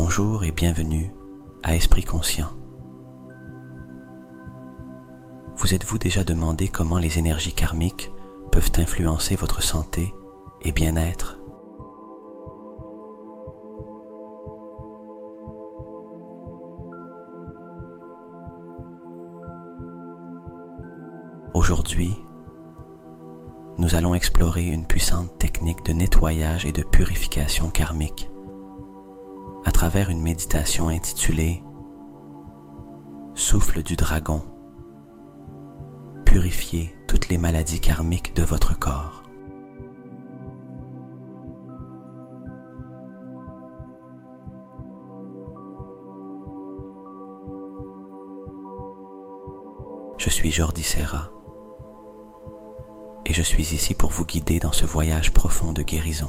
Bonjour et bienvenue à Esprit Conscient. Vous êtes-vous déjà demandé comment les énergies karmiques peuvent influencer votre santé et bien-être? Aujourd'hui, nous allons explorer une puissante technique de nettoyage et de purification karmique à travers une méditation intitulée « Souffle du dragon ». Purifier toutes les maladies karmiques de votre corps. Je suis Jordi Serra et je suis ici pour vous guider dans ce voyage profond de guérison.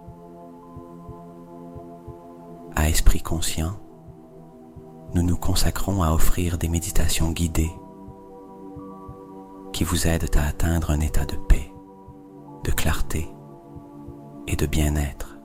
À Esprit Conscient, nous nous consacrons à offrir des méditations guidées qui vous aident à atteindre un état de paix, de clarté et de bien-être.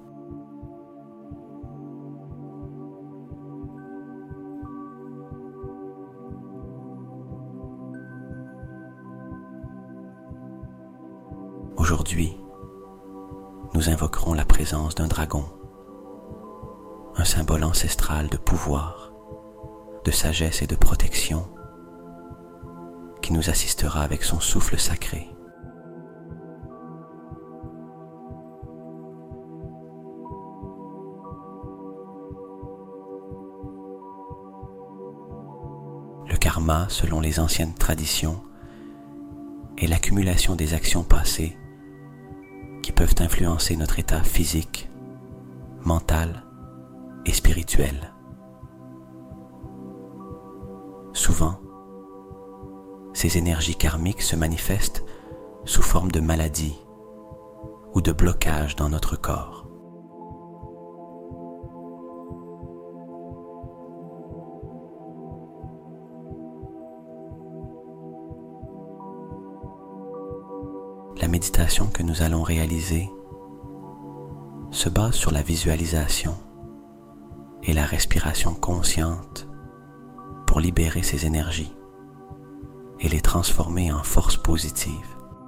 Aujourd'hui, nous invoquerons la présence d'un dragon, un symbole ancestral de pouvoir, de sagesse et de protection, qui nous assistera avec son souffle sacré. Le karma, selon les anciennes traditions, est l'accumulation des actions passées qui peuvent influencer notre état physique, mental et spirituel. Souvent, ces énergies karmiques se manifestent sous forme de maladies ou de blocages dans notre corps. La méditation que nous allons réaliser se base sur la visualisation et la respiration consciente pour libérer ces énergies et les transformer en force positive.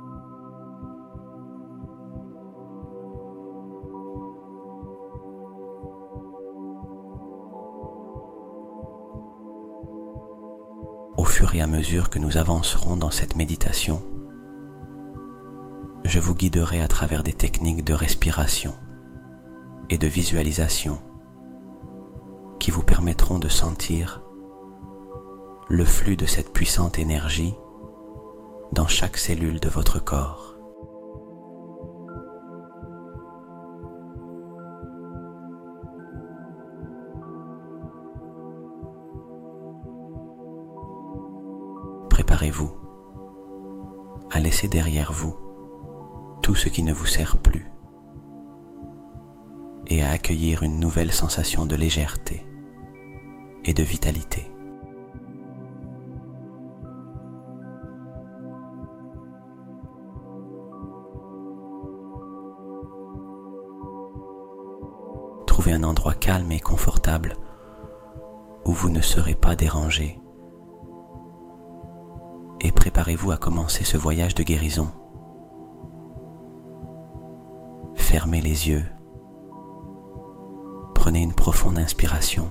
Au fur et à mesure que nous avancerons dans cette méditation, je vous guiderai à travers des techniques de respiration et de visualisation qui vous permettront de sentir le flux de cette puissante énergie dans chaque cellule de votre corps. Préparez-vous à laisser derrière vous tout ce qui ne vous sert plus et à accueillir une nouvelle sensation de légèreté et de vitalité. Trouvez un endroit calme et confortable où vous ne serez pas dérangé et préparez-vous à commencer ce voyage de guérison. Fermez les yeux, prenez une profonde inspiration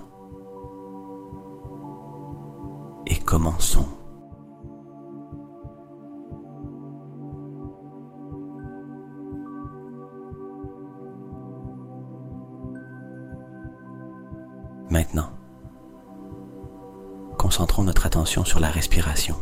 et commençons. Maintenant, concentrons notre attention sur la respiration,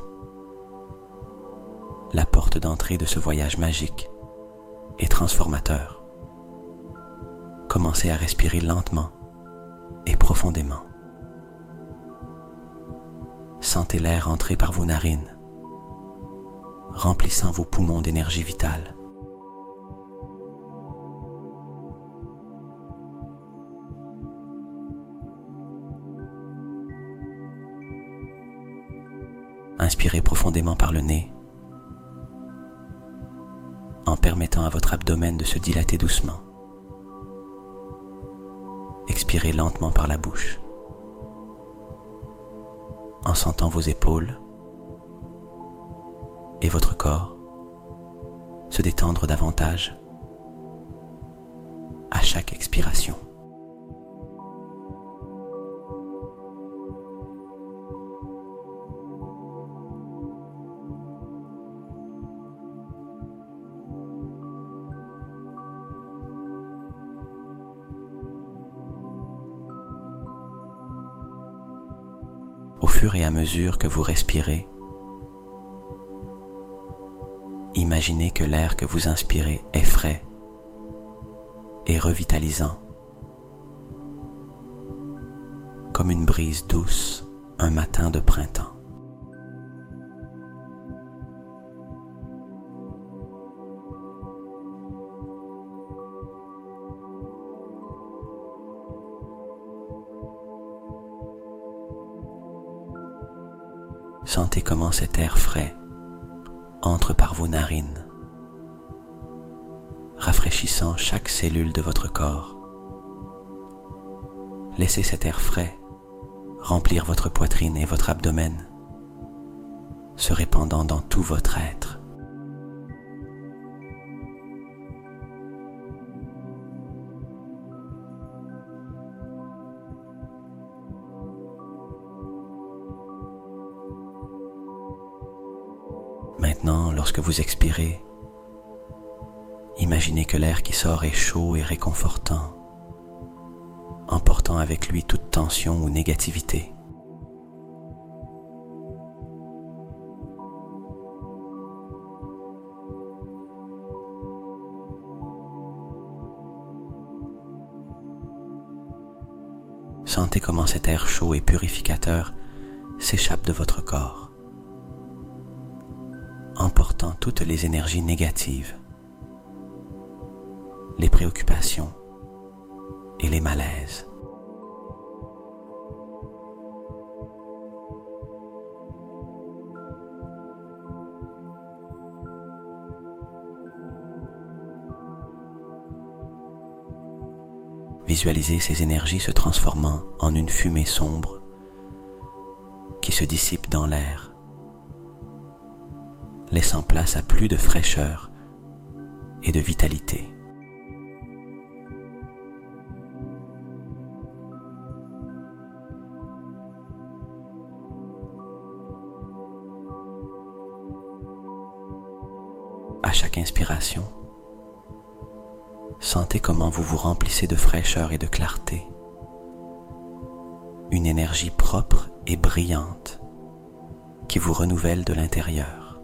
la porte d'entrée de ce voyage magique et transformateur. Commencez à respirer lentement et profondément. Sentez l'air entrer par vos narines, remplissant vos poumons d'énergie vitale. Inspirez profondément par le nez, en permettant à votre abdomen de se dilater doucement. expirez lentement par la bouche, en sentant vos épaules et votre corps se détendre davantage à chaque expiration. Au fur et à mesure que vous respirez, imaginez que l'air que vous inspirez est frais et revitalisant, comme une brise douce un matin de printemps. Sentez comment cet air frais entre par vos narines, rafraîchissant chaque cellule de votre corps. Laissez cet air frais remplir votre poitrine et votre abdomen, se répandant dans tout votre être. Maintenant, lorsque vous expirez, imaginez que l'air qui sort est chaud et réconfortant, emportant avec lui toute tension ou négativité. Sentez comment cet air chaud et purificateur s'échappe de votre corps, emportant toutes les énergies négatives, les préoccupations et les malaises. Visualisez ces énergies se transformant en une fumée sombre qui se dissipe dans l'air, laissant place à plus de fraîcheur et de vitalité. À chaque inspiration, sentez comment vous vous remplissez de fraîcheur et de clarté, une énergie propre et brillante qui vous renouvelle de l'intérieur.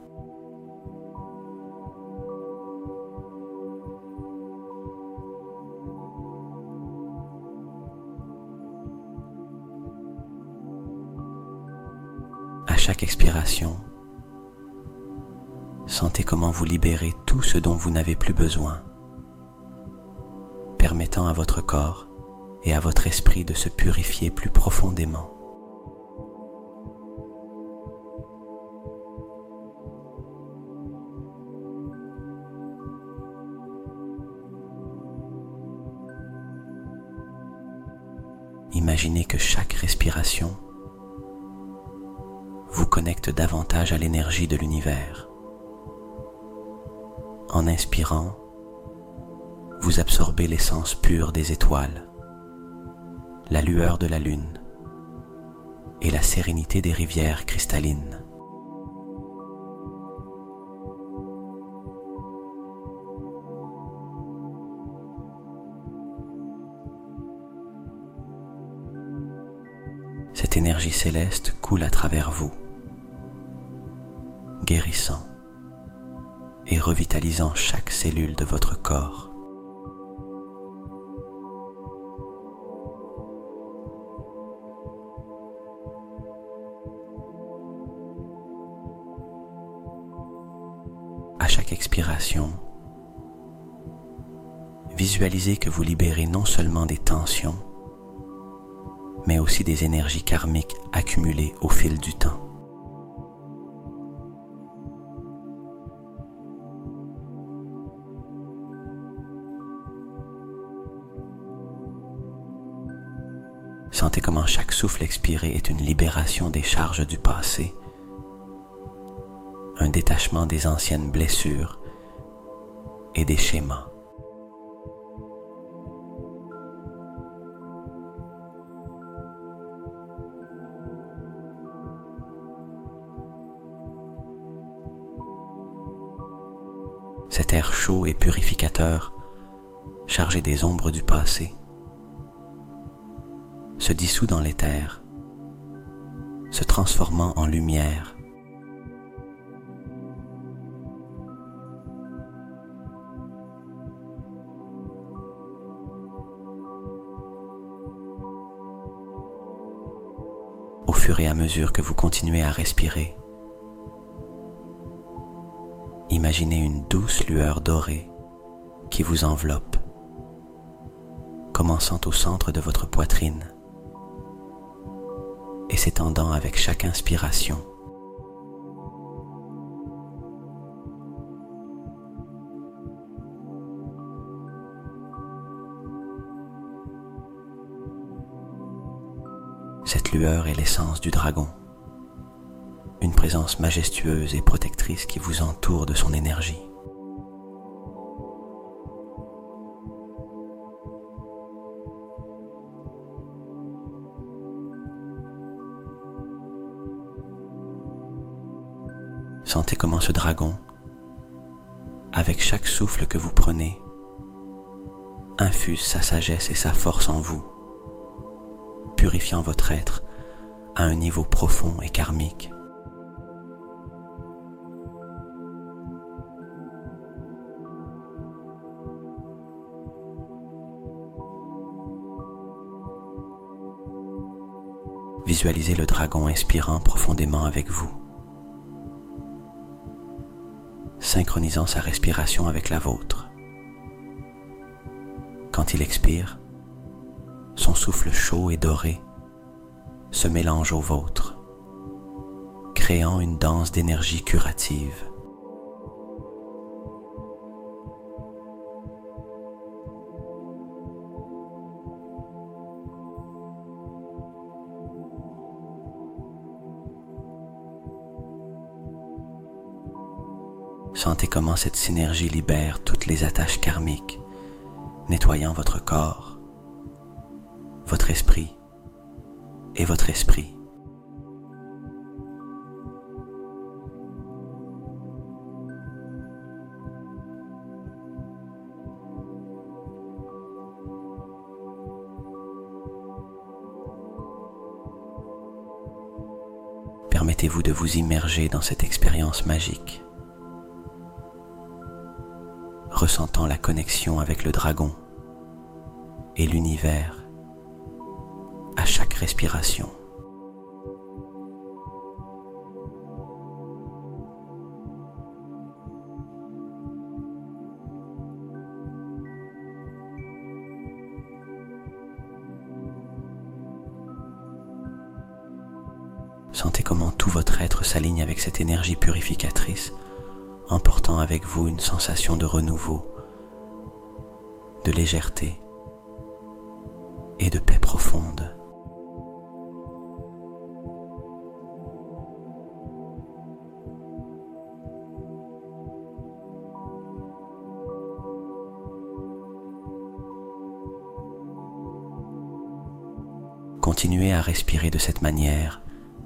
À chaque expiration, sentez comment vous libérez tout ce dont vous n'avez plus besoin, permettant à votre corps et à votre esprit de se purifier plus profondément. Imaginez que chaque respiration vous connecte davantage à l'énergie de l'univers. En inspirant, vous absorbez l'essence pure des étoiles, la lueur de la lune et la sérénité des rivières cristallines. Cette énergie céleste coule à travers vous, guérissant et revitalisant chaque cellule de votre corps. À chaque expiration, visualisez que vous libérez non seulement des tensions, mais aussi des énergies karmiques accumulées au fil du temps. Sentez comment chaque souffle expiré est une libération des charges du passé, un détachement des anciennes blessures et des schémas. Cet air chaud et purificateur, chargé des ombres du passé, se dissout dans l'éther, se transformant en lumière. Au fur et à mesure que vous continuez à respirer, imaginez une douce lueur dorée qui vous enveloppe, commençant au centre de votre poitrine et s'étendant avec chaque inspiration. Cette lueur est l'essence du dragon, une présence majestueuse et protectrice qui vous entoure de son énergie. Sentez comment ce dragon, avec chaque souffle que vous prenez, infuse sa sagesse et sa force en vous, purifiant votre être à un niveau profond et karmique. Visualisez le dragon inspirant profondément avec vous, synchronisant sa respiration avec la vôtre. Quand il expire, son souffle chaud et doré se mélange au vôtre, créant une danse d'énergie curative. Sentez comment cette synergie libère toutes les attaches karmiques, nettoyant votre corps, votre esprit et votre esprit. Permettez-vous de vous immerger dans cette expérience magique, ressentant la connexion avec le dragon et l'univers à chaque respiration. Sentez comment tout votre être s'aligne avec cette énergie purificatrice, emportant avec vous une sensation de renouveau, de légèreté et de paix profonde. Continuez à respirer de cette manière,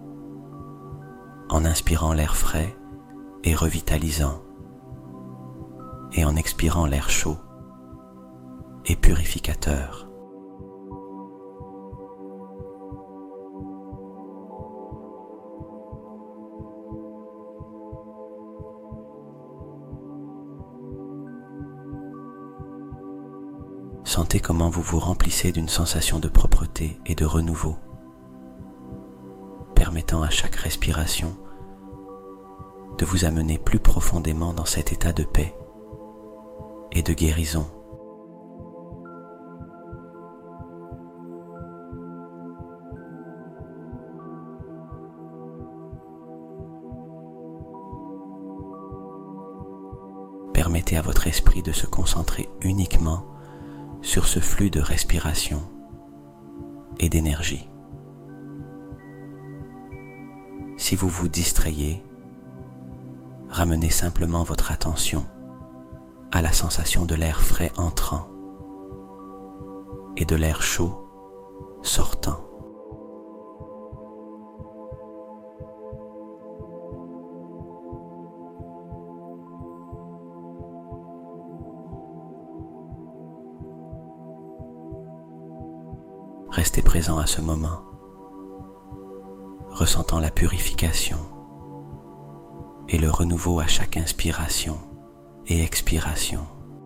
en inspirant l'air frais et revitalisant, et en expirant l'air chaud et purificateur. Sentez comment vous vous remplissez d'une sensation de propreté et de renouveau, permettant à chaque respiration de vous amener plus profondément dans cet état de paix et de guérison. Permettez à votre esprit de se concentrer uniquement sur ce flux de respiration et d'énergie. Si vous vous distrayez, ramenez simplement votre attention à la sensation de l'air frais entrant et de l'air chaud sortant. Restez présent à ce moment, ressentant la purification et le renouveau à chaque inspiration et expiration.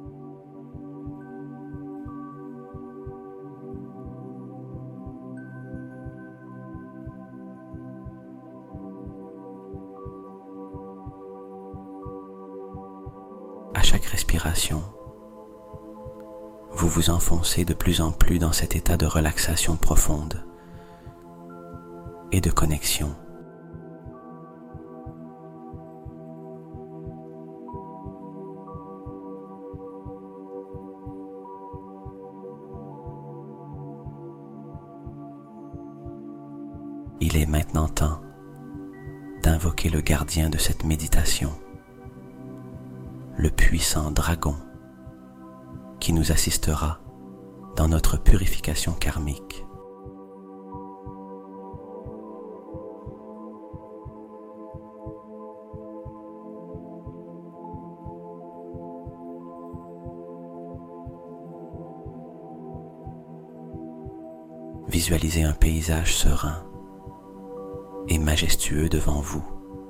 À chaque respiration, vous vous enfoncez de plus en plus dans cet état de relaxation profonde et de connexion. Il est maintenant temps d'invoquer le gardien de cette méditation, le puissant dragon, qui nous assistera dans notre purification karmique. Visualisez un paysage serein et majestueux devant vous.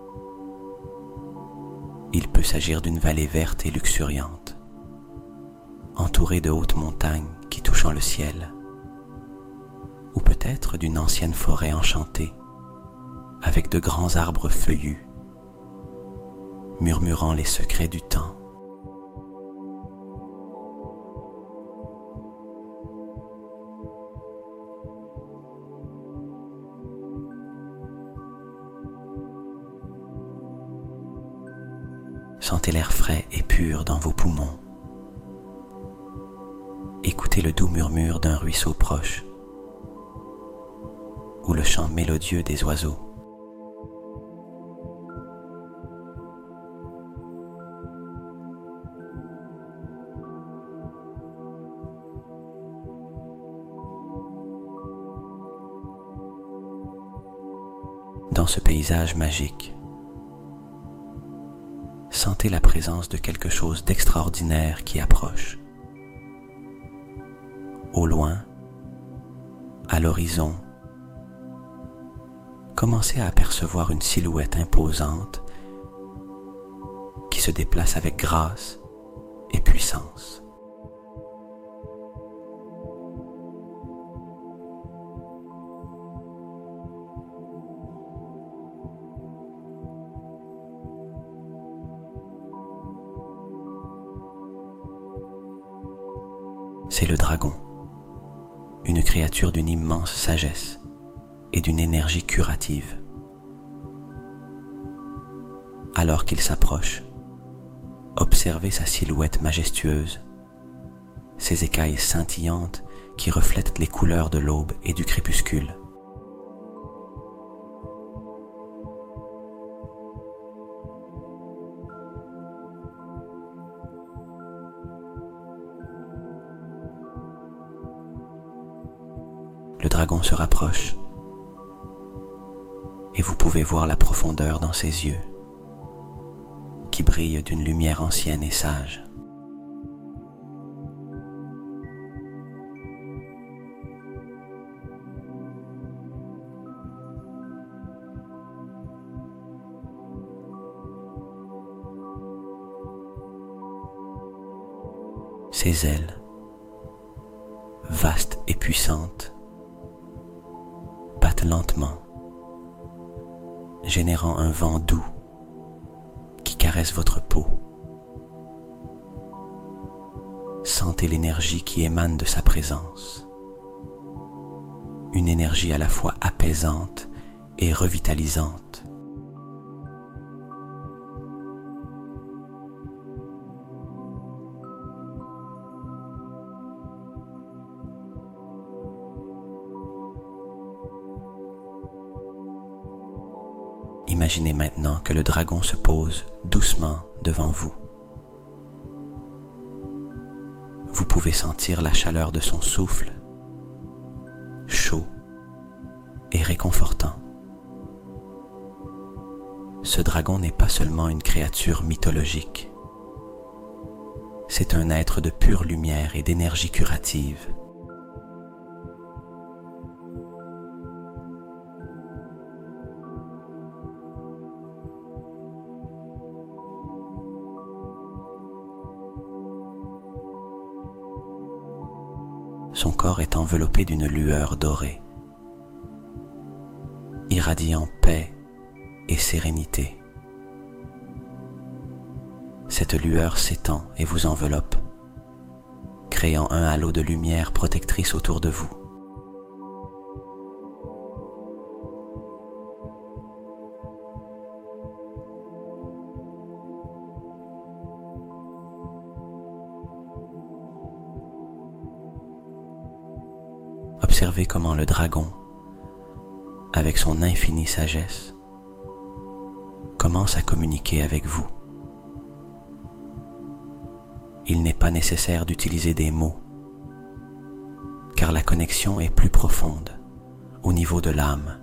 Il peut s'agir d'une vallée verte et luxuriante, entourée de hautes montagnes qui touchent le ciel, ou peut-être d'une ancienne forêt enchantée, avec de grands arbres feuillus, murmurant les secrets du temps. Sentez l'air frais et pur dans vos poumons. Écoutez le doux murmure d'un ruisseau proche ou le chant mélodieux des oiseaux. Dans ce paysage magique, sentez la présence de quelque chose d'extraordinaire qui approche. Au loin, à l'horizon, commencez à apercevoir une silhouette imposante qui se déplace avec grâce et puissance. C'est le dragon, une créature d'une immense sagesse et d'une énergie curative. Alors qu'il s'approche, observez sa silhouette majestueuse, ses écailles scintillantes qui reflètent les couleurs de l'aube et du crépuscule. Le dragon se rapproche et vous pouvez voir la profondeur dans ses yeux qui brillent d'une lumière ancienne et sage. Ses ailes, vastes et puissantes, battent lentement, générant un vent doux qui caresse votre peau. Sentez l'énergie qui émane de sa présence, une énergie à la fois apaisante et revitalisante. Imaginez maintenant que le dragon se pose doucement devant vous. Vous pouvez sentir la chaleur de son souffle, chaud et réconfortant. Ce dragon n'est pas seulement une créature mythologique. C'est un être de pure lumière et d'énergie curative. Son corps est enveloppé d'une lueur dorée, irradiant paix et sérénité. Cette lueur s'étend et vous enveloppe, créant un halo de lumière protectrice autour de vous. Observez comment le dragon, avec son infinie sagesse, commence à communiquer avec vous. Il n'est pas nécessaire d'utiliser des mots, car la connexion est plus profonde, au niveau de l'âme.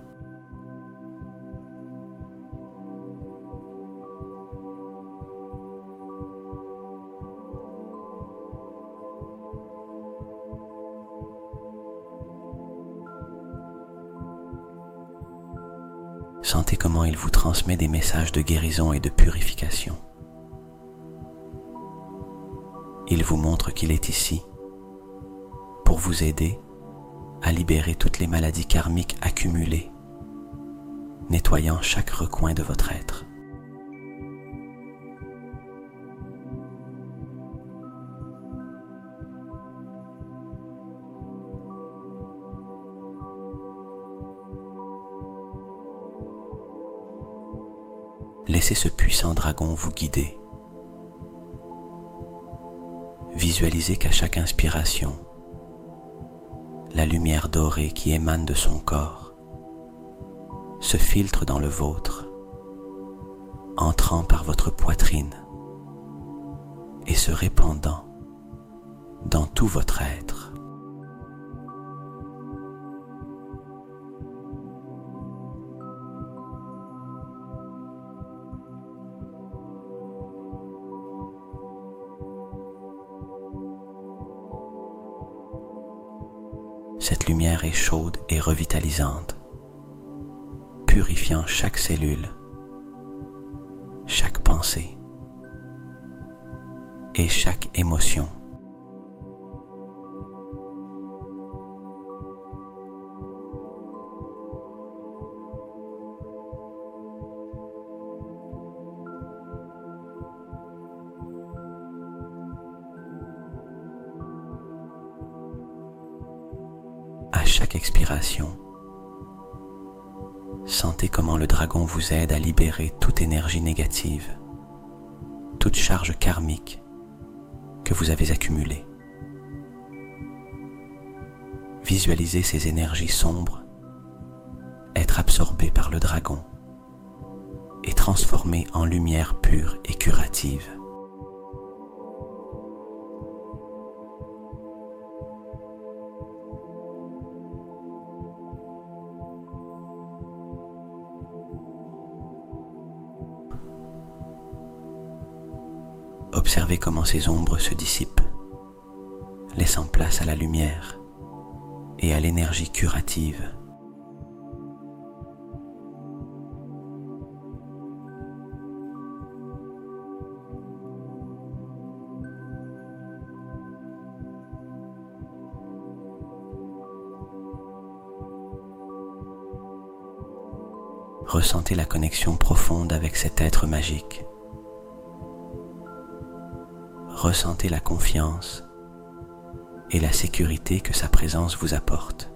Sentez comment il vous transmet des messages de guérison et de purification. Il vous montre qu'il est ici pour vous aider à libérer toutes les maladies karmiques accumulées, nettoyant chaque recoin de votre être. Laissez ce puissant dragon vous guider. Visualisez qu'à chaque inspiration, la lumière dorée qui émane de son corps se filtre dans le vôtre, entrant par votre poitrine et se répandant dans tout votre être. Cette lumière est chaude et revitalisante, purifiant chaque cellule, chaque pensée et chaque émotion. À chaque expiration, sentez comment le dragon vous aide à libérer toute énergie négative, toute charge karmique que vous avez accumulée. Visualisez ces énergies sombres être absorbées par le dragon et transformées en lumière pure et curative. Observez comment ces ombres se dissipent, laissant place à la lumière et à l'énergie curative. Ressentez la connexion profonde avec cet être magique. Ressentez la confiance et la sécurité que sa présence vous apporte.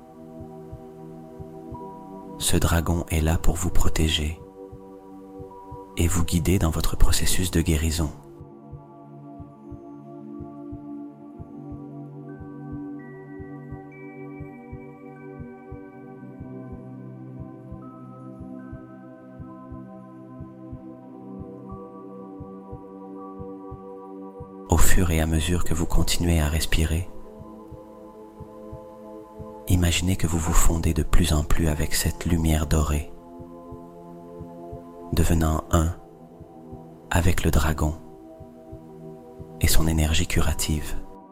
Ce dragon est là pour vous protéger et vous guider dans votre processus de guérison. fur et à mesure que vous continuez à respirer, imaginez que vous vous fondez de plus en plus avec cette lumière dorée, devenant un avec le dragon et son énergie curative.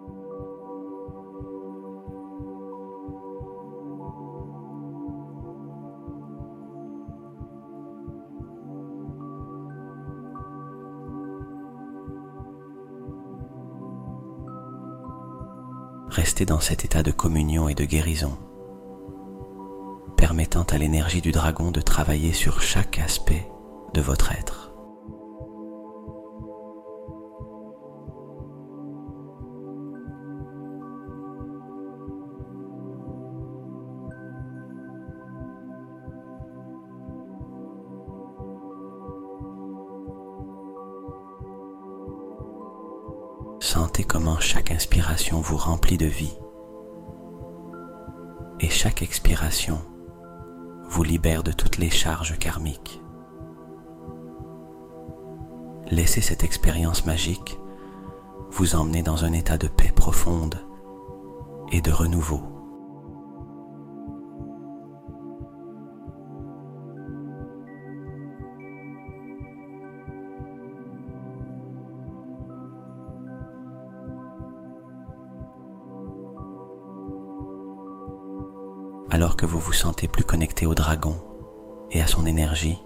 Restez dans cet état de communion et de guérison, permettant à l'énergie du dragon de travailler sur chaque aspect de votre être. Sentez comment chaque inspiration vous remplit de vie et chaque expiration vous libère de toutes les charges karmiques. Laissez cette expérience magique vous emmener dans un état de paix profonde et de renouveau. Alors que vous vous sentez plus connecté au dragon et à son énergie,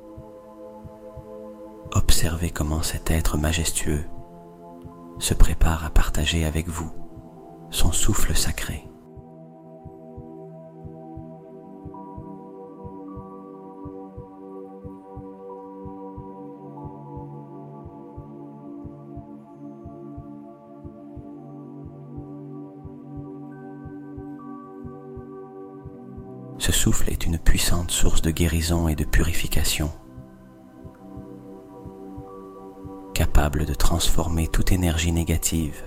observez comment cet être majestueux se prépare à partager avec vous son souffle sacré. Ce souffle est une puissante source de guérison et de purification, capable de transformer toute énergie négative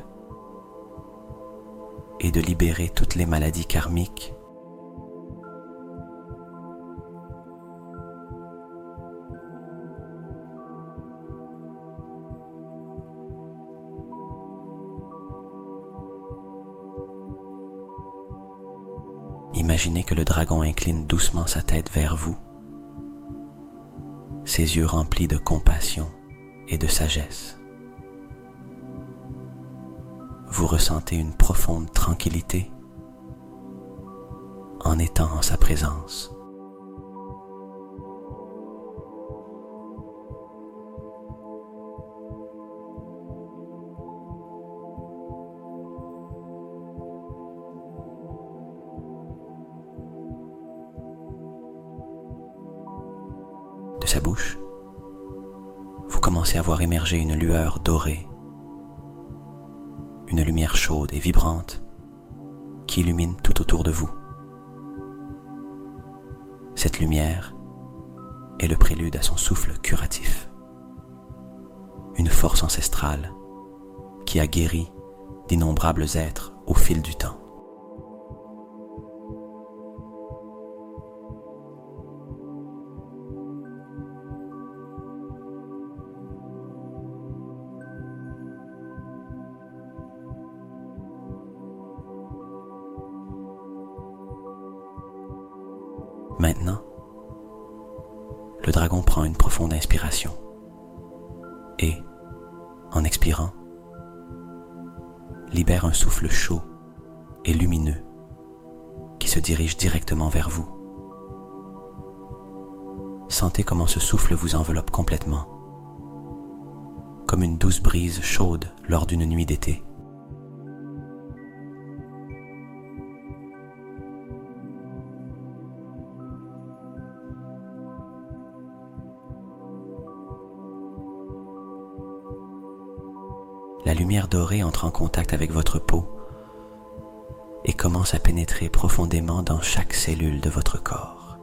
et de libérer toutes les maladies karmiques Imaginez que le dragon incline doucement sa tête vers vous, ses yeux remplis de compassion et de sagesse. Vous ressentez une profonde tranquillité en étant en sa présence. De sa bouche, vous commencez à voir émerger une lueur dorée, une lumière chaude et vibrante qui illumine tout autour de vous. Cette lumière est le prélude à son souffle curatif, une force ancestrale qui a guéri d'innombrables êtres au fil du temps. Maintenant, le dragon prend une profonde inspiration et, en expirant, libère un souffle chaud et lumineux qui se dirige directement vers vous. Sentez comment ce souffle vous enveloppe complètement, comme une douce brise chaude lors d'une nuit d'été. La lumière dorée entre en contact avec votre peau et commence à pénétrer profondément dans chaque cellule de votre corps.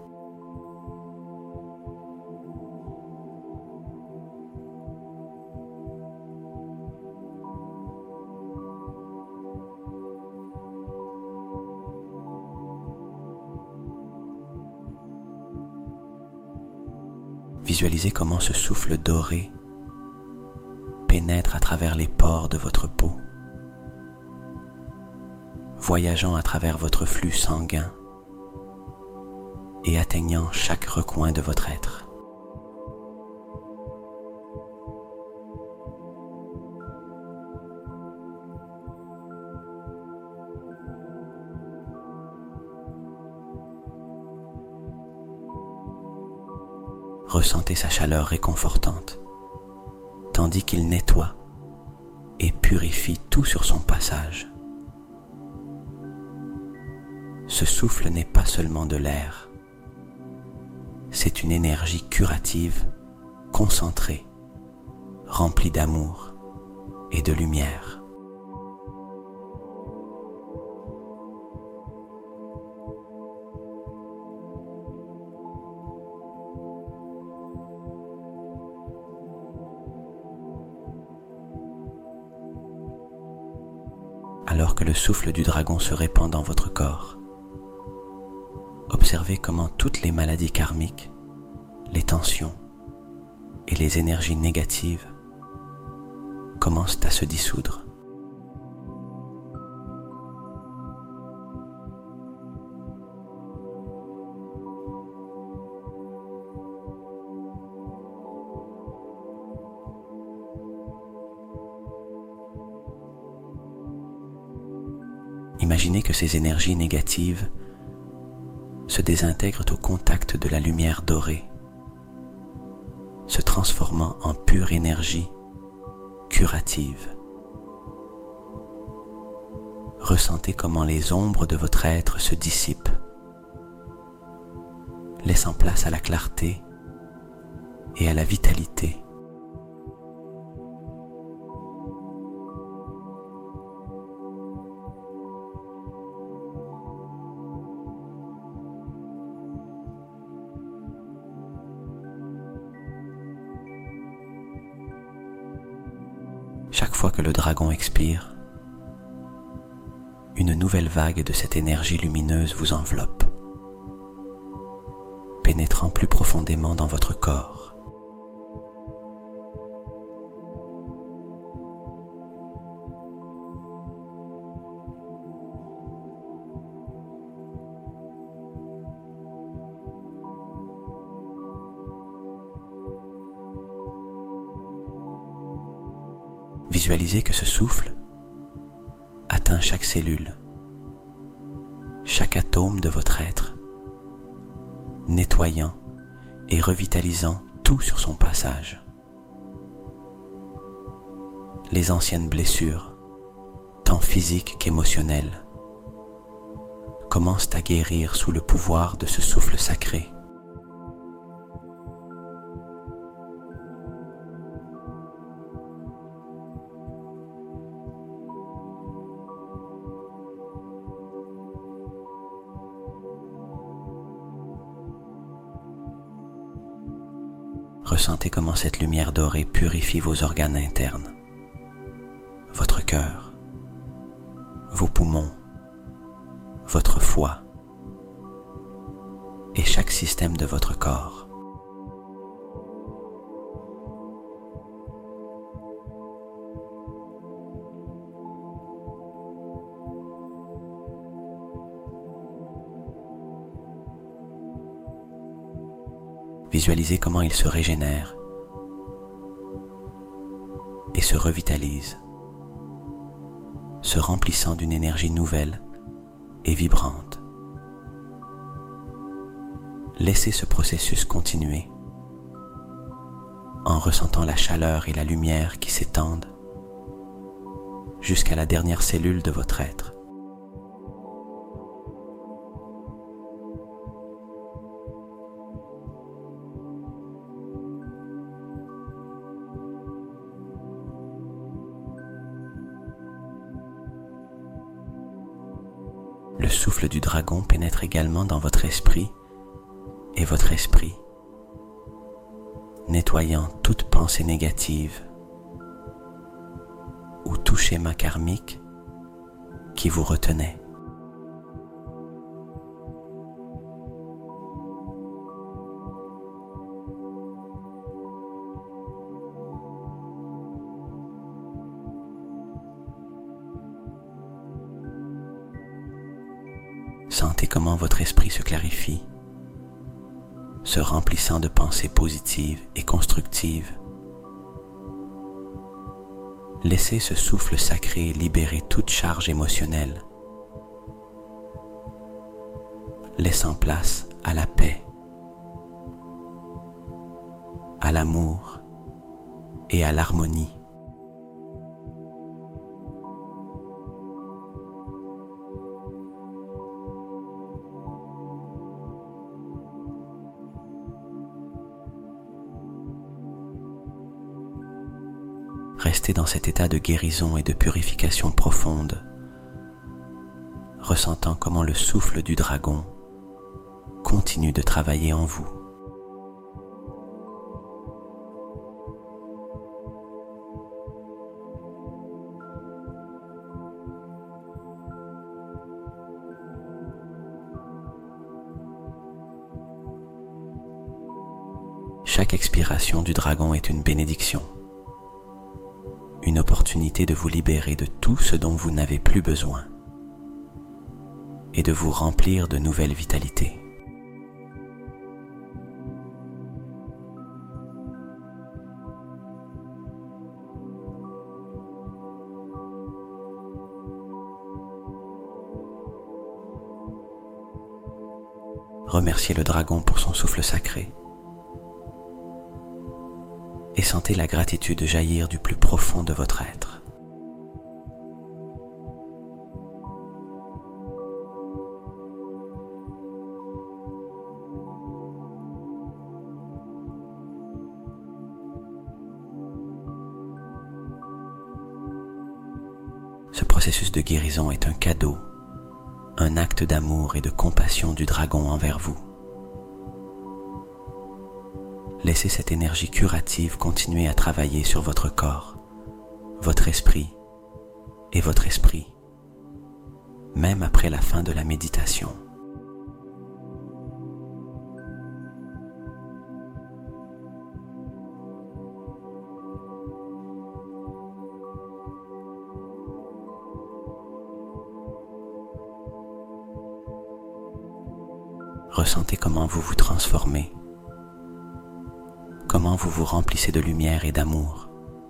Visualisez comment ce souffle doré pénètre à travers les pores de votre peau, voyageant à travers votre flux sanguin et atteignant chaque recoin de votre être. Ressentez sa chaleur réconfortante, tandis qu'il nettoie et purifie tout sur son passage. Ce souffle n'est pas seulement de l'air, c'est une énergie curative, concentrée, remplie d'amour et de lumière. Alors que le souffle du dragon se répand dans votre corps, observez comment toutes les maladies karmiques, les tensions et les énergies négatives commencent à se dissoudre. Imaginez que ces énergies négatives se désintègrent au contact de la lumière dorée, se transformant en pure énergie curative. Ressentez comment les ombres de votre être se dissipent, laissant place à la clarté et à la vitalité. Chaque fois que le dragon expire, une nouvelle vague de cette énergie lumineuse vous enveloppe, pénétrant plus profondément dans votre corps. Visualisez que ce souffle atteint chaque cellule, chaque atome de votre être, nettoyant et revitalisant tout sur son passage. Les anciennes blessures, tant physiques qu'émotionnelles, commencent à guérir sous le pouvoir de ce souffle sacré. Ressentez comment cette lumière dorée purifie vos organes internes, votre cœur, vos poumons, votre foie et chaque système de votre corps. Visualisez comment il se régénère et se revitalise, se remplissant d'une énergie nouvelle et vibrante. Laissez ce processus continuer en ressentant la chaleur et la lumière qui s'étendent jusqu'à la dernière cellule de votre être. Le souffle du dragon pénètre également dans votre esprit et votre esprit, nettoyant toute pensée négative ou tout schéma karmique qui vous retenait. Sentez comment votre esprit se clarifie, se remplissant de pensées positives et constructives. Laissez ce souffle sacré libérer toute charge émotionnelle, laissant place à la paix, à l'amour et à l'harmonie. Restez dans cet état de guérison et de purification profonde, ressentant comment le souffle du dragon continue de travailler en vous. Chaque expiration du dragon est une bénédiction, une opportunité de vous libérer de tout ce dont vous n'avez plus besoin et de vous remplir de nouvelle vitalité. Remerciez le dragon pour son souffle sacré et sentez la gratitude jaillir du plus profond de votre être. Ce processus de guérison est un cadeau, un acte d'amour et de compassion du dragon envers vous. Laissez cette énergie curative continuer à travailler sur votre corps, votre esprit et votre esprit, même après la fin de la méditation. Ressentez comment vous vous transformez, comment vous vous remplissez de lumière et d'amour,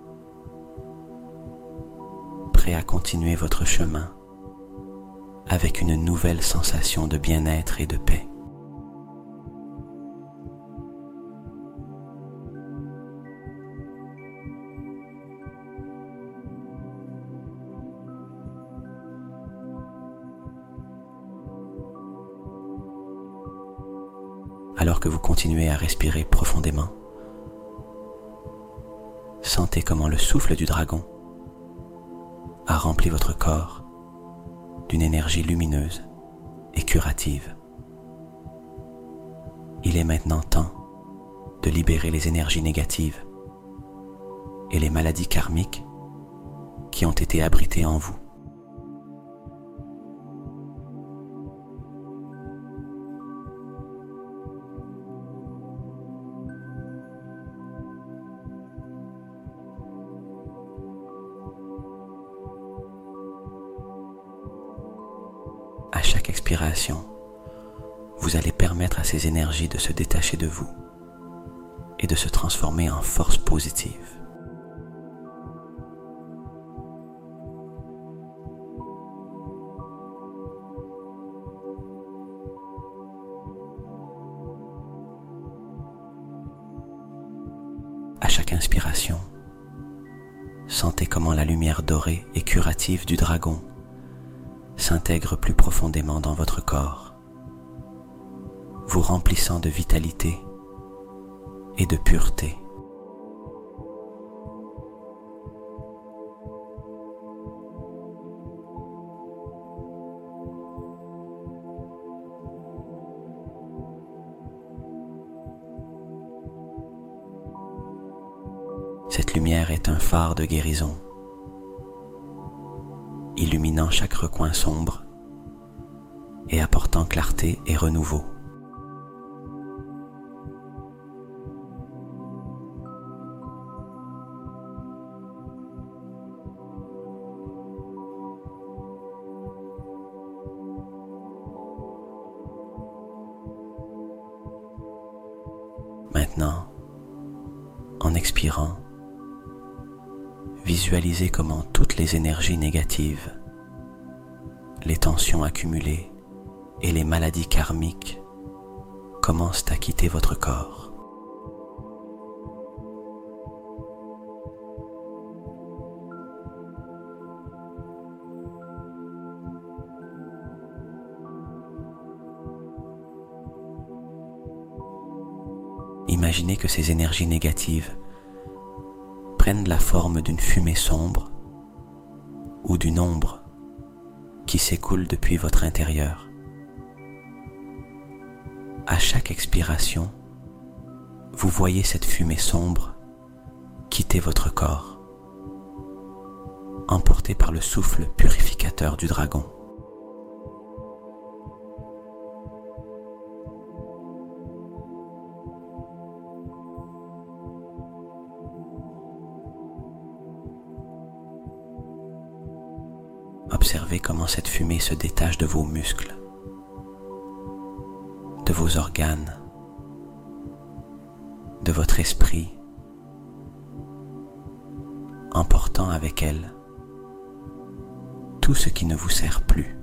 prêt à continuer votre chemin avec une nouvelle sensation de bien-être et de paix. Alors que vous continuez à respirer profondément, sentez comment le souffle du dragon a rempli votre corps d'une énergie lumineuse et curative. Il est maintenant temps de libérer les énergies négatives et les maladies karmiques qui ont été abritées en vous. À chaque expiration, vous allez permettre à ces énergies de se détacher de vous et de se transformer en force positive. À chaque inspiration, sentez comment la lumière dorée et curative du dragon s'intègre plus profondément dans votre corps, vous remplissant de vitalité et de pureté. Cette lumière est un phare de guérison, illuminant chaque recoin sombre et apportant clarté et renouveau. Maintenant, en expirant, visualisez comment toutes les énergies négatives, les tensions accumulées et les maladies karmiques commencent à quitter votre corps. Imaginez que ces énergies négatives prennent la forme d'une fumée sombre ou d'une ombre qui s'écoule depuis votre intérieur. À chaque expiration, vous voyez cette fumée sombre quitter votre corps, emportée par le souffle purificateur du dragon. Observez comment cette fumée se détache de vos muscles, de vos organes, de votre esprit, emportant avec elle tout ce qui ne vous sert plus.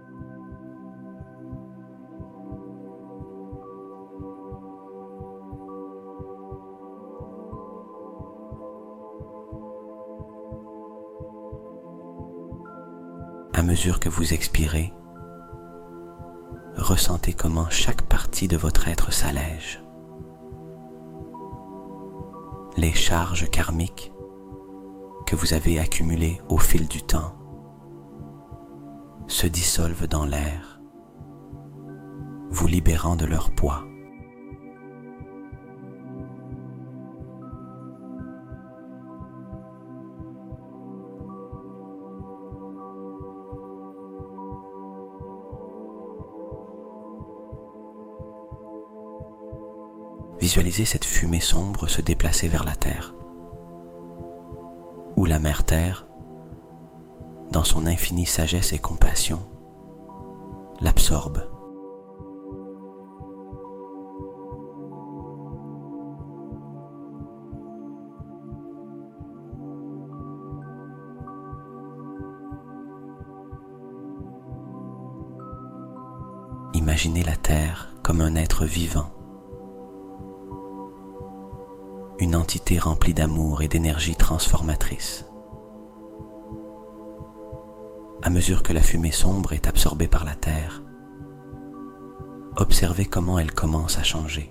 À mesure que vous expirez, ressentez comment chaque partie de votre être s'allège. Les charges karmiques que vous avez accumulées au fil du temps se dissolvent dans l'air, vous libérant de leur poids. Visualisez cette fumée sombre se déplacer vers la terre, où la mère terre, dans son infinie sagesse et compassion, l'absorbe. Imaginez la terre comme un être vivant, une entité remplie d'amour et d'énergie transformatrice. À mesure que la fumée sombre est absorbée par la terre, observez comment elle commence à changer.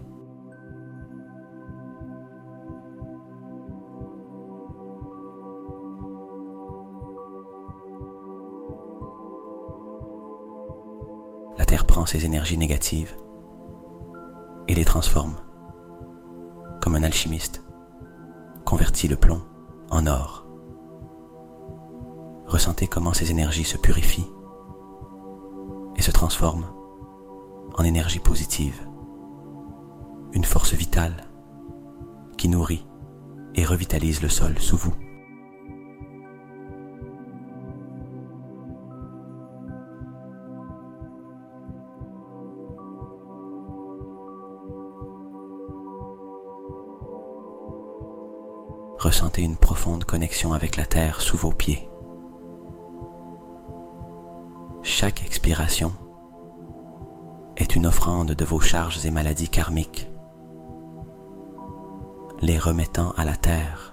La terre prend ces énergies négatives et les transforme. Comme un alchimiste convertit le plomb en or. Ressentez comment ces énergies se purifient et se transforment en énergie positive, une force vitale qui nourrit et revitalise le sol sous vous. Ressentez une profonde connexion avec la terre sous vos pieds. Chaque expiration est une offrande de vos charges et maladies karmiques, les remettant à la terre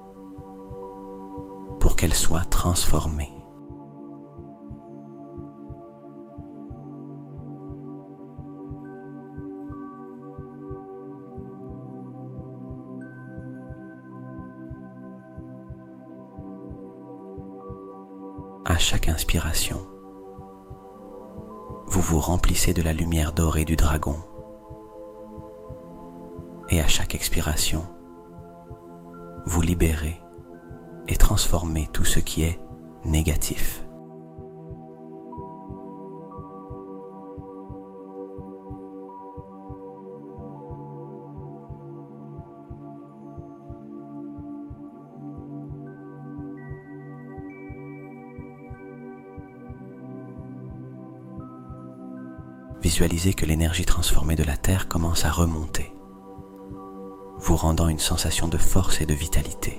pour qu'elles soient transformées. À chaque inspiration, vous vous remplissez de la lumière dorée du dragon. Et à chaque expiration, vous libérez et transformez tout ce qui est négatif. Visualisez que l'énergie transformée de la Terre commence à remonter vous rendant une sensation de force et de vitalité.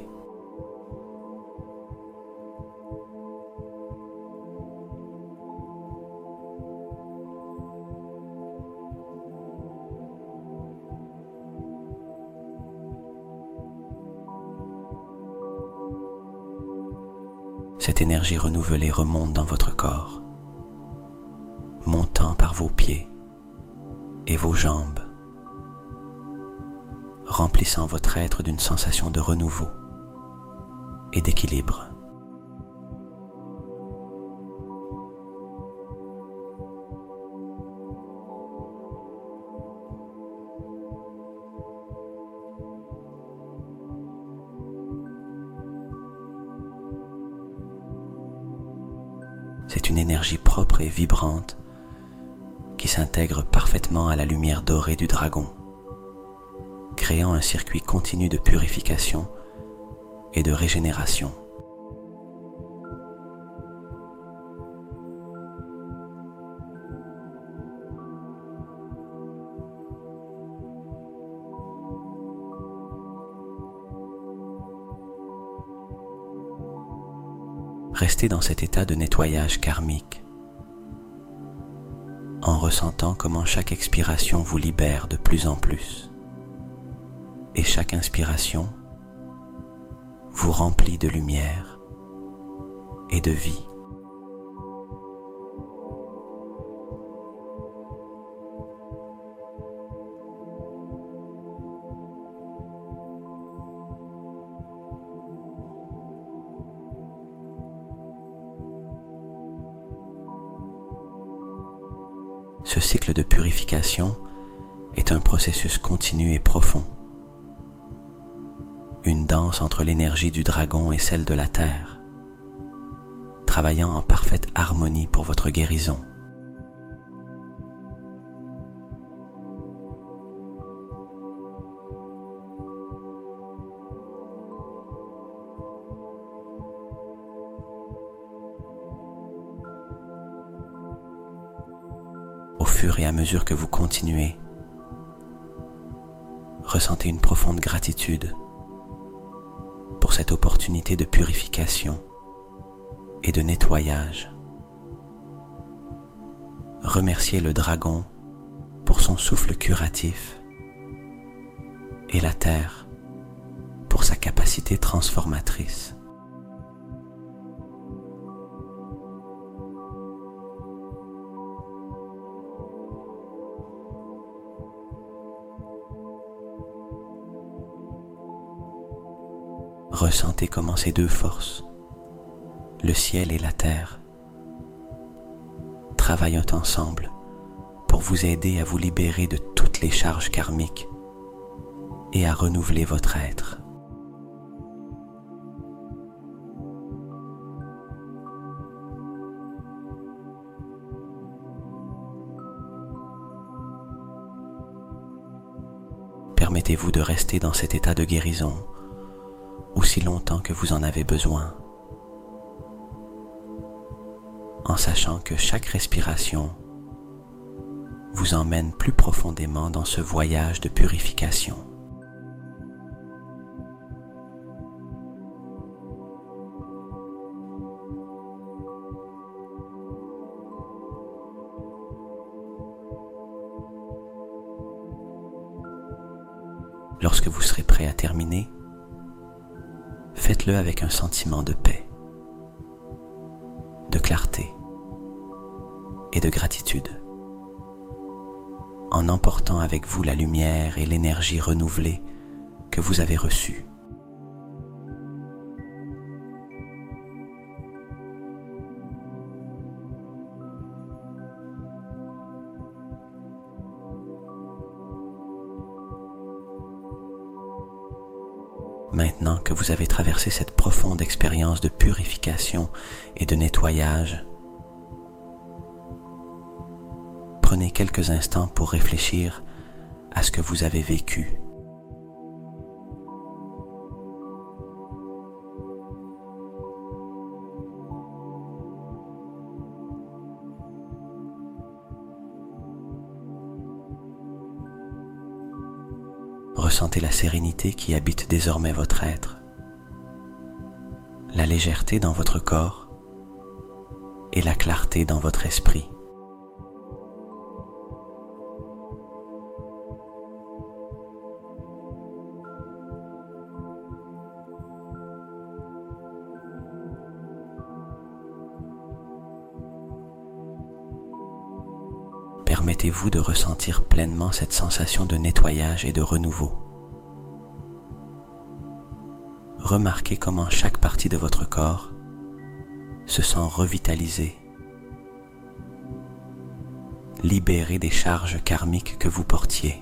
Cette énergie renouvelée remonte dans votre corps, montant par vos pieds et vos jambes, remplissant votre être d'une sensation de renouveau et d'équilibre. C'est une énergie propre et vibrante qui s'intègre parfaitement à la lumière dorée du dragon, créant un circuit continu de purification et de régénération. Restez dans cet état de nettoyage karmique, en ressentant comment chaque expiration vous libère de plus en plus, et chaque inspiration vous remplit de lumière et de vie. Ce cycle de purification est un processus continu et profond, une danse entre l'énergie du dragon et celle de la terre, travaillant en parfaite harmonie pour votre guérison. Au fur et à mesure que vous continuez, ressentez une profonde gratitude pour cette opportunité de purification et de nettoyage. Remerciez le dragon pour son souffle curatif et la terre pour sa capacité transformatrice. Ressentez comment ces deux forces, le ciel et la terre, travaillent ensemble pour vous aider à vous libérer de toutes les charges karmiques et à renouveler votre être. Permettez-vous de rester dans cet état de guérison aussi longtemps que vous en avez besoin, en sachant que chaque respiration vous emmène plus profondément dans ce voyage de purification. Lorsque vous serez prêt à terminer, faites-le avec un sentiment de paix, de clarté et de gratitude, en emportant avec vous la lumière et l'énergie renouvelée que vous avez reçue. Maintenant que vous avez traversé cette profonde expérience de purification et de nettoyage, prenez quelques instants pour réfléchir à ce que vous avez vécu. Ressentez la sérénité qui habite désormais votre être, la légèreté dans votre corps et la clarté dans votre esprit. Permettez-vous de ressentir pleinement cette sensation de nettoyage et de renouveau. Remarquez comment chaque partie de votre corps se sent revitalisée, libérée des charges karmiques que vous portiez.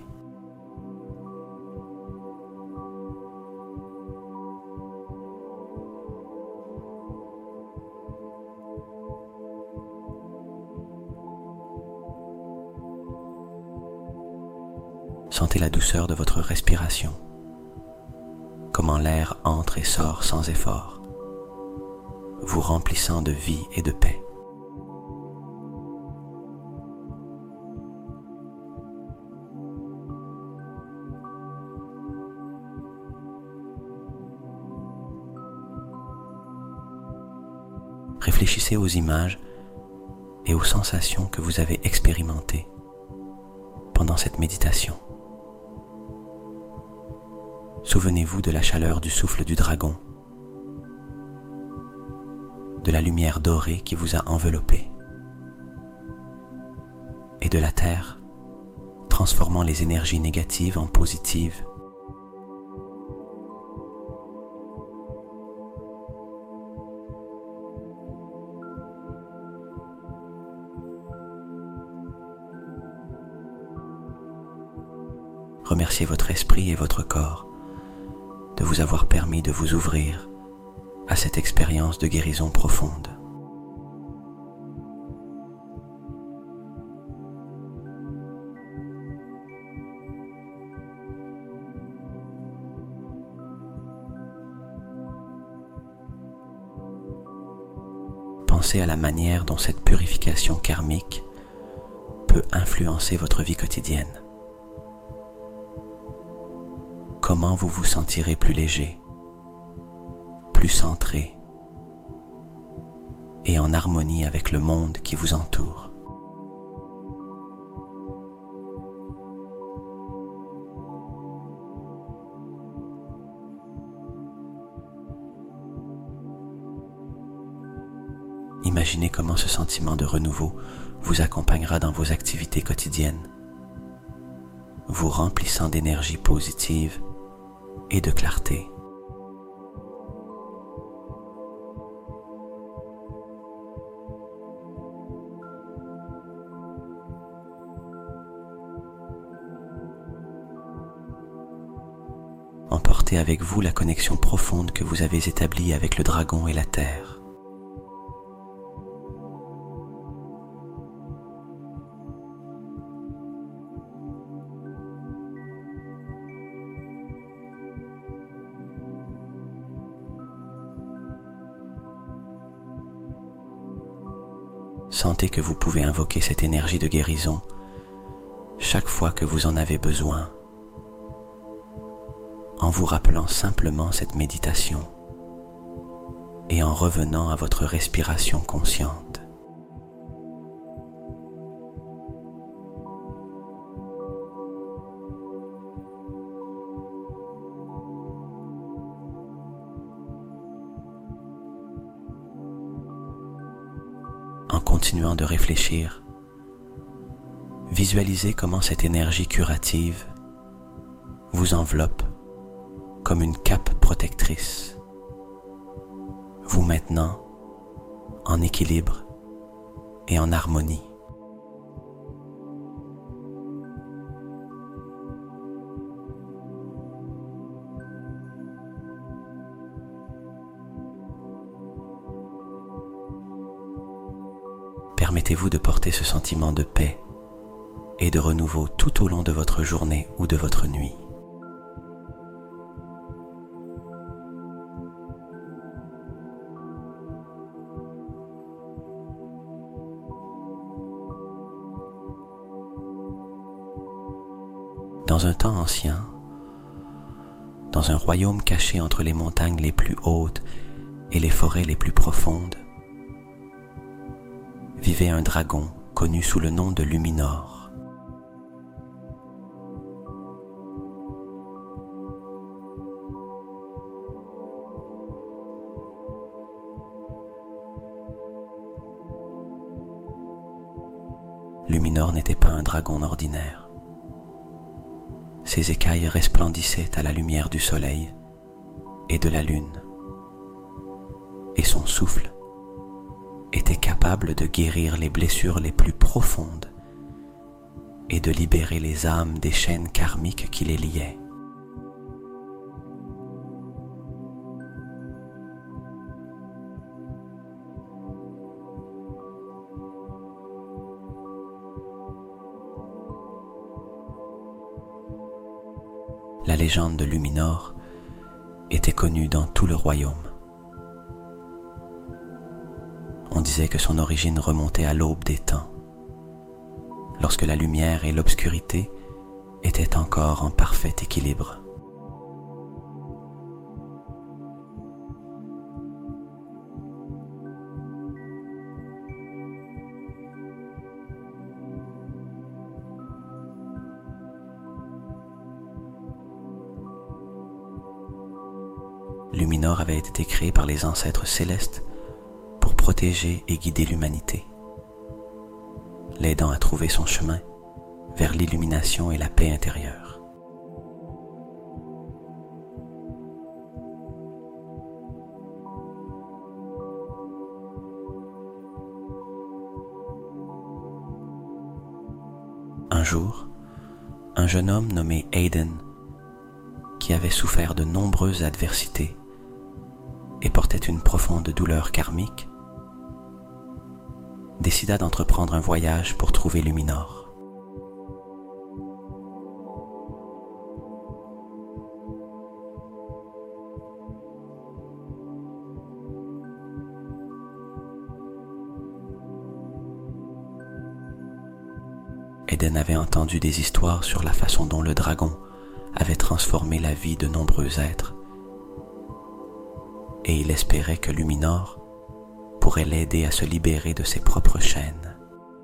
Sentez la douceur de votre respiration, comment l'air entre et sort sans effort, vous remplissant de vie et de paix. Réfléchissez aux images et aux sensations que vous avez expérimentées pendant cette méditation. Souvenez-vous de la chaleur du souffle du dragon, de la lumière dorée qui vous a enveloppé, et de la terre transformant les énergies négatives en positives. Remerciez votre esprit et votre corps de vous avoir permis de vous ouvrir à cette expérience de guérison profonde. Pensez à la manière dont cette purification karmique peut influencer votre vie quotidienne. Comment vous vous sentirez plus léger, plus centré et en harmonie avec le monde qui vous entoure. Imaginez comment ce sentiment de renouveau vous accompagnera dans vos activités quotidiennes, vous remplissant d'énergie positive et de clarté. Emportez avec vous la connexion profonde que vous avez établie avec le dragon et la terre. Sentez que vous pouvez invoquer cette énergie de guérison chaque fois que vous en avez besoin, en vous rappelant simplement cette méditation et en revenant à votre respiration consciente. En continuant de réfléchir, visualisez comment cette énergie curative vous enveloppe comme une cape protectrice, vous maintenant en équilibre et en harmonie. Permettez-vous de porter ce sentiment de paix et de renouveau tout au long de votre journée ou de votre nuit. Dans un temps ancien, dans un royaume caché entre les montagnes les plus hautes et les forêts les plus profondes, vivait un dragon connu sous le nom de Luminor. Luminor n'était pas un dragon ordinaire. Ses écailles resplendissaient à la lumière du soleil et de la lune, et son souffle était capable de guérir les blessures les plus profondes et de libérer les âmes des chaînes karmiques qui les liaient. La légende de Luminor était connue dans tout le royaume. On disait que son origine remontait à l'aube des temps, lorsque la lumière et l'obscurité étaient encore en parfait équilibre. Luminor avait été créé par les ancêtres célestes pour protéger et guider l'humanité, l'aidant à trouver son chemin vers l'illumination et la paix intérieure. Un jour, un jeune homme nommé Aiden, qui avait souffert de nombreuses adversités et portait une profonde douleur karmique, décida d'entreprendre un voyage pour trouver Luminor. Eden avait entendu des histoires sur la façon dont le dragon avait transformé la vie de nombreux êtres, et il espérait que Luminor pourrait l'aider à se libérer de ses propres chaînes.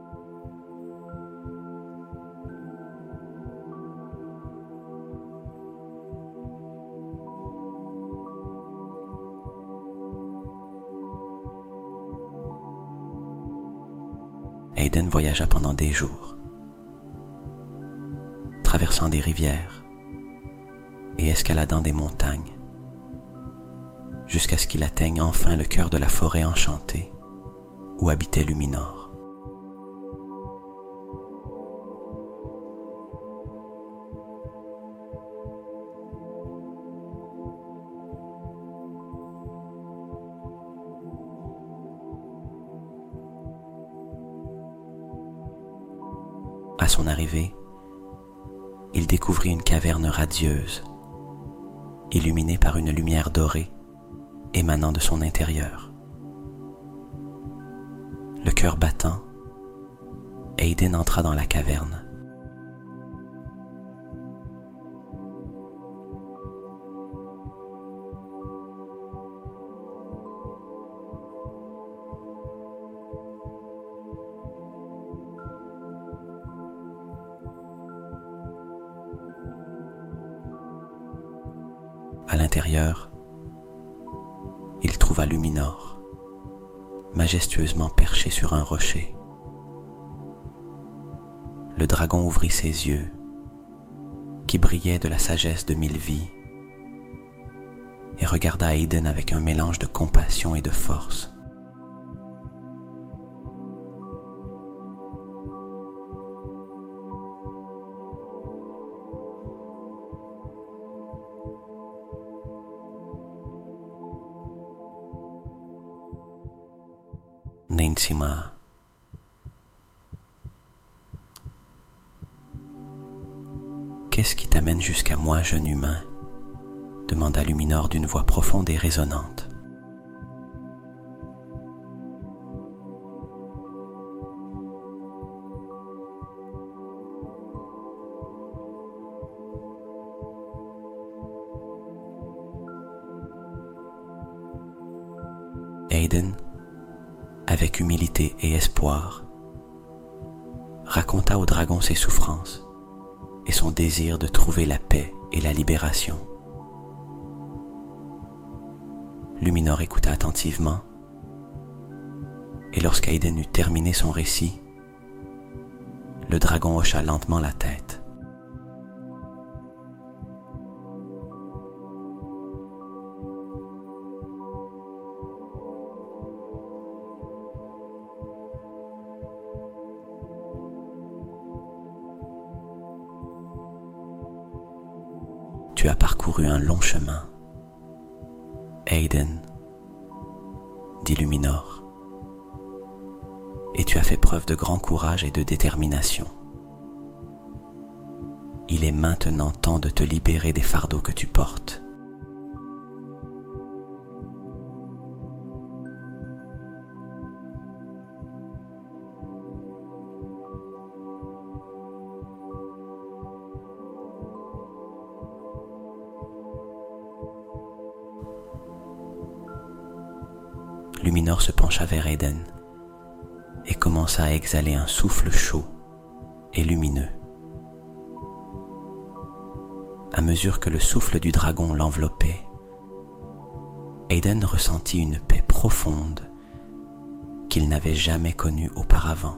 Aiden voyagea pendant des jours, traversant des rivières et escaladant des montagnes, jusqu'à ce qu'il atteigne enfin le cœur de la forêt enchantée où habitait Luminor. À son arrivée, il découvrit une caverne radieuse, illuminée par une lumière dorée émanant de son intérieur. Le cœur battant, Aiden entra dans la caverne. À l'intérieur, il trouva Luminor, majestueusement perché sur un rocher. Le dragon ouvrit ses yeux, qui brillaient de la sagesse de 1000 vies, et regarda Aiden avec un mélange de compassion et de force. Nensima. Qu'est-ce qui t'amène jusqu'à moi, jeune humain? Demanda Luminor d'une voix profonde et résonnante. Aiden, avec humilité et espoir, raconta au dragon ses souffrances et son désir de trouver la paix et la libération. Luminor écouta attentivement, et lorsqu'Aiden eut terminé son récit, le dragon hocha lentement la tête. Tu as parcouru un long chemin, Aiden, dit Luminor, et tu as fait preuve de grand courage et de détermination. Il est maintenant temps de te libérer des fardeaux que tu portes. Luminor se pencha vers Aiden et commença à exhaler un souffle chaud et lumineux. À mesure que le souffle du dragon l'enveloppait, Aiden ressentit une paix profonde qu'il n'avait jamais connue auparavant.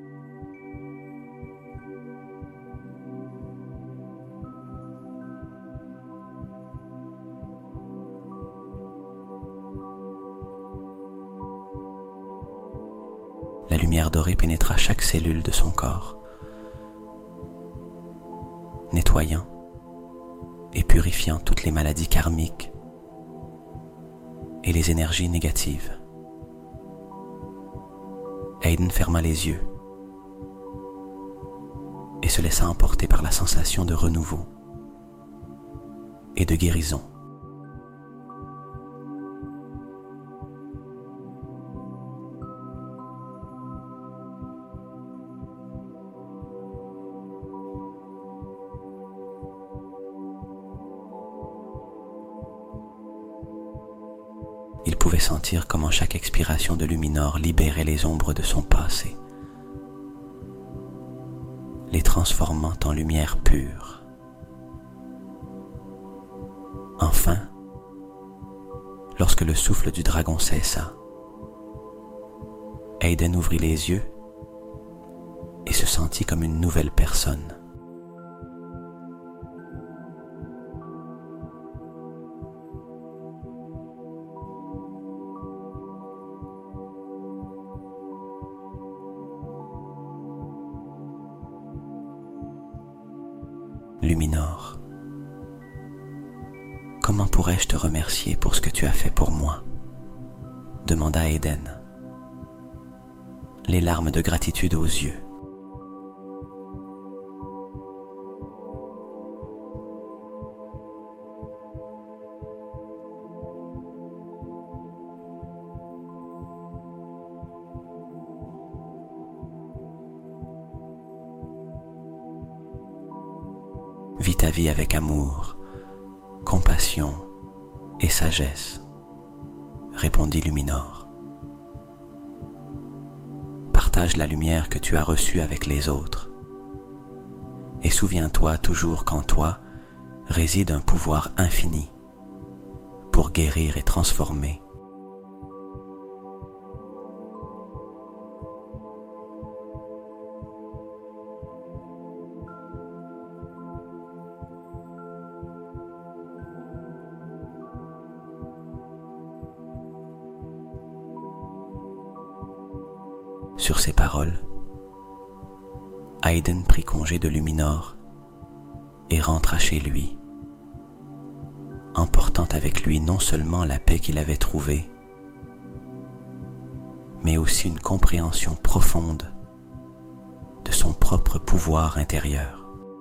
La lumière dorée pénétra chaque cellule de son corps, nettoyant et purifiant toutes les maladies karmiques et les énergies négatives. Aiden ferma les yeux et se laissa emporter par la sensation de renouveau et de guérison. Il pouvait sentir comment chaque expiration de Luminor libérait les ombres de son passé, les transformant en lumière pure. Enfin, lorsque le souffle du dragon cessa, Aiden ouvrit les yeux et se sentit comme une nouvelle personne. Luminor, comment pourrais-je te remercier pour ce que tu as fait pour moi ? Demanda Aiden, les larmes de gratitude aux yeux. Vis ta vie avec amour, compassion et sagesse, répondit Luminor. Partage la lumière que tu as reçue avec les autres. Et souviens-toi toujours qu'en toi réside un pouvoir infini pour guérir et transformer. Sur ces paroles, Aiden prit congé de Luminor et rentra chez lui, emportant avec lui non seulement la paix qu'il avait trouvée, mais aussi une compréhension profonde de son propre pouvoir intérieur.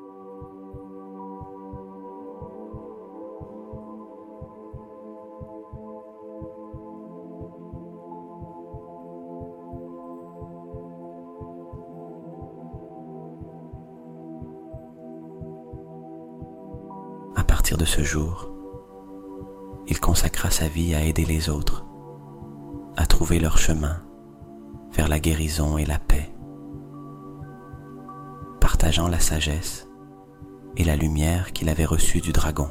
À partir de ce jour, il consacra sa vie à aider les autres, à trouver leur chemin vers la guérison et la paix, partageant la sagesse et la lumière qu'il avait reçue du dragon.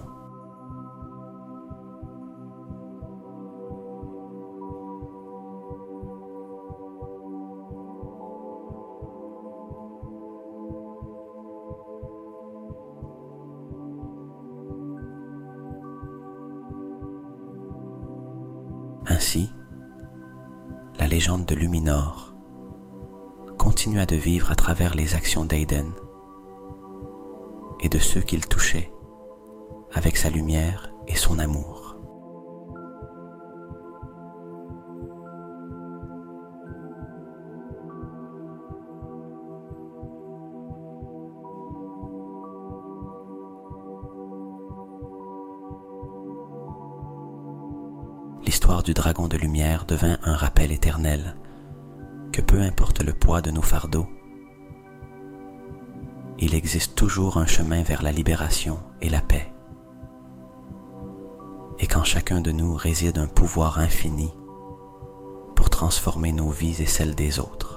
Ainsi, la légende de Luminor continua de vivre à travers les actions d'Aiden et de ceux qu'il touchait avec sa lumière et son amour. L'histoire du dragon de lumière devint un rappel éternel que peu importe le poids de nos fardeaux, il existe toujours un chemin vers la libération et la paix. Et qu'en chacun de nous réside un pouvoir infini pour transformer nos vies et celles des autres.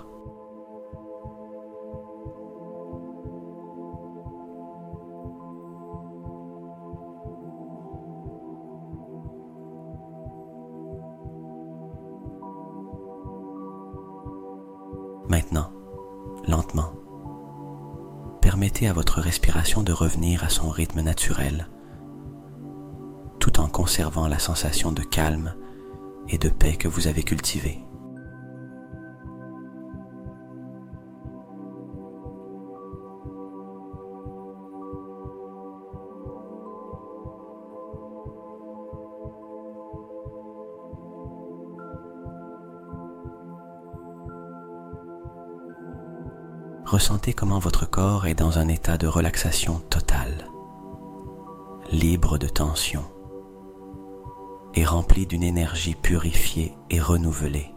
Maintenant, lentement, permettez à votre respiration de revenir à son rythme naturel, tout en conservant la sensation de calme et de paix que vous avez cultivée. Ressentez comment votre corps est dans un état de relaxation totale, libre de tension et rempli d'une énergie purifiée et renouvelée.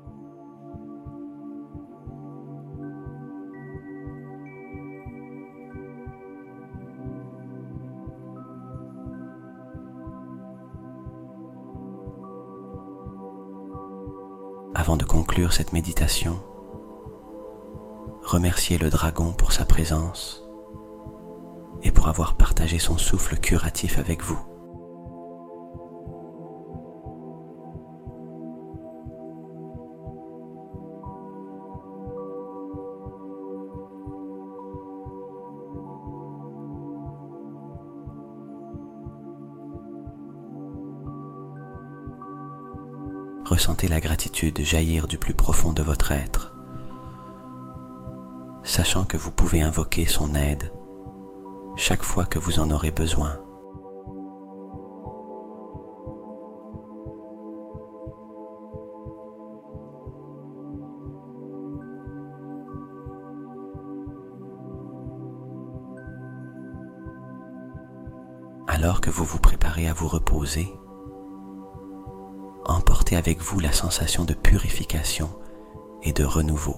Avant de conclure cette méditation, remerciez le dragon pour sa présence et pour avoir partagé son souffle curatif avec vous. Ressentez la gratitude jaillir du plus profond de votre être, sachant que vous pouvez invoquer son aide chaque fois que vous en aurez besoin. Alors que vous vous préparez à vous reposer, emportez avec vous la sensation de purification et de renouveau.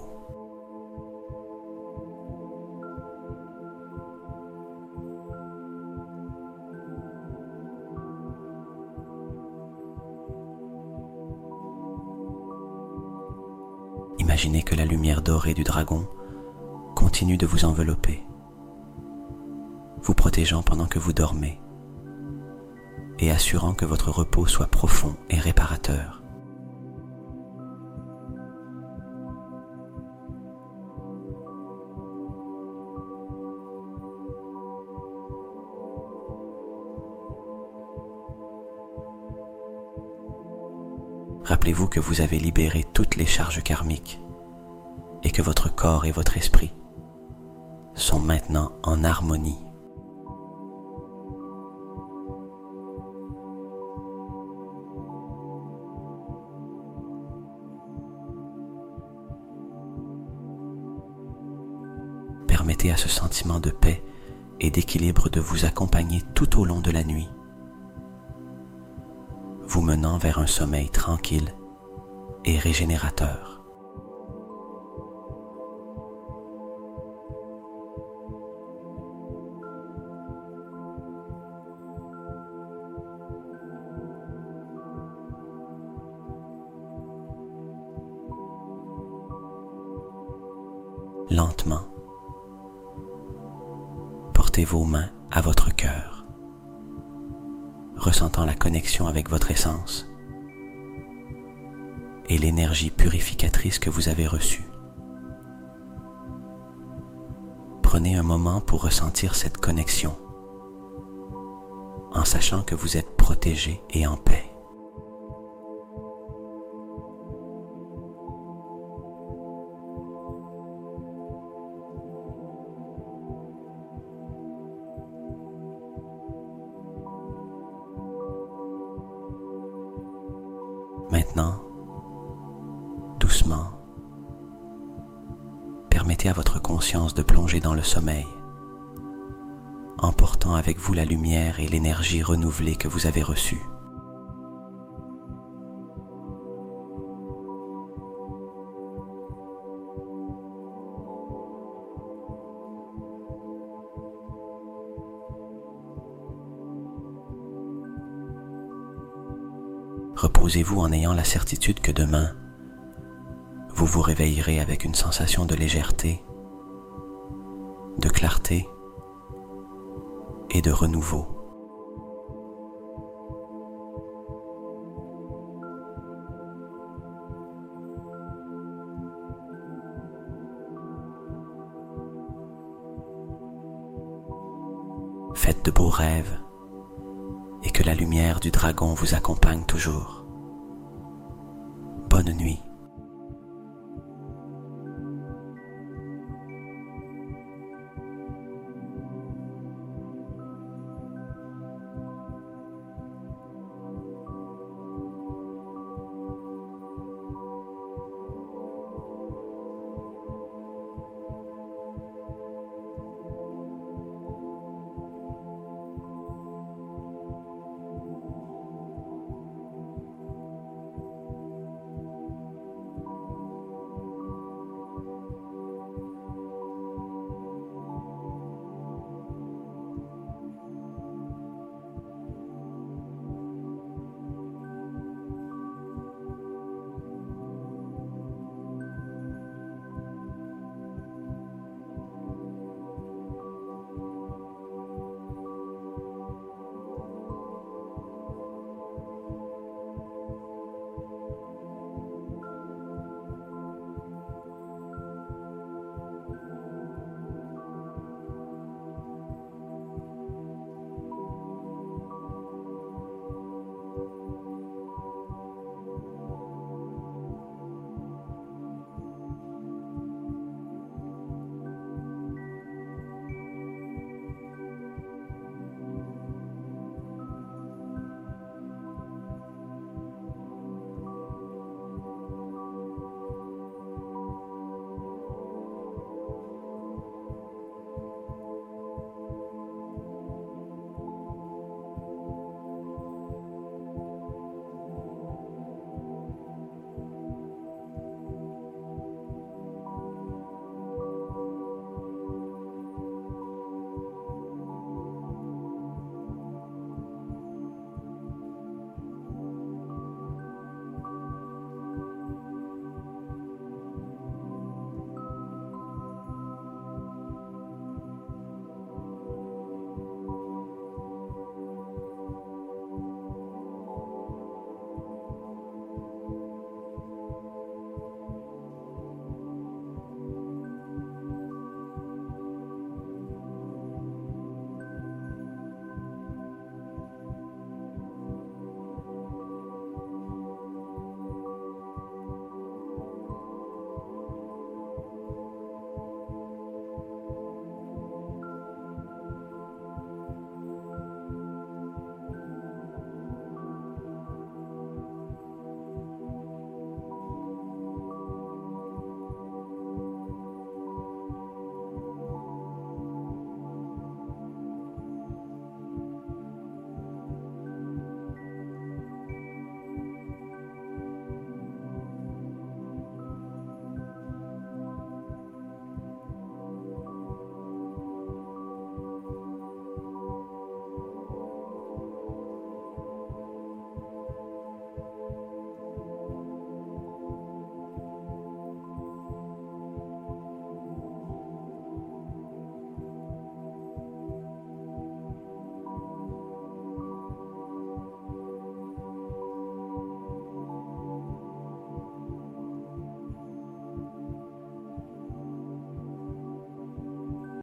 Imaginez que la lumière dorée du dragon continue de vous envelopper, vous protégeant pendant que vous dormez et assurant que votre repos soit profond et réparateur. Rappelez-vous que vous avez libéré toutes les charges karmiques et que votre corps et votre esprit sont maintenant en harmonie. Permettez à ce sentiment de paix et d'équilibre de vous accompagner tout au long de la nuit, vous menant vers un sommeil tranquille et régénérateur. lentement. Portez vos mains à votre cœur, ressentant la connexion avec votre essence et l'énergie purificatrice que vous avez reçue. Prenez un moment pour ressentir cette connexion, en sachant que vous êtes protégé et en paix. Maintenant, doucement, permettez à votre conscience de plonger dans le sommeil, emportant avec vous la lumière et l'énergie renouvelée que vous avez reçue. Reposez-vous en ayant la certitude que demain, vous vous réveillerez avec une sensation de légèreté, de clarté et de renouveau. Faites de beaux rêves et que la lumière du dragon vous accompagne toujours. Bonne nuit.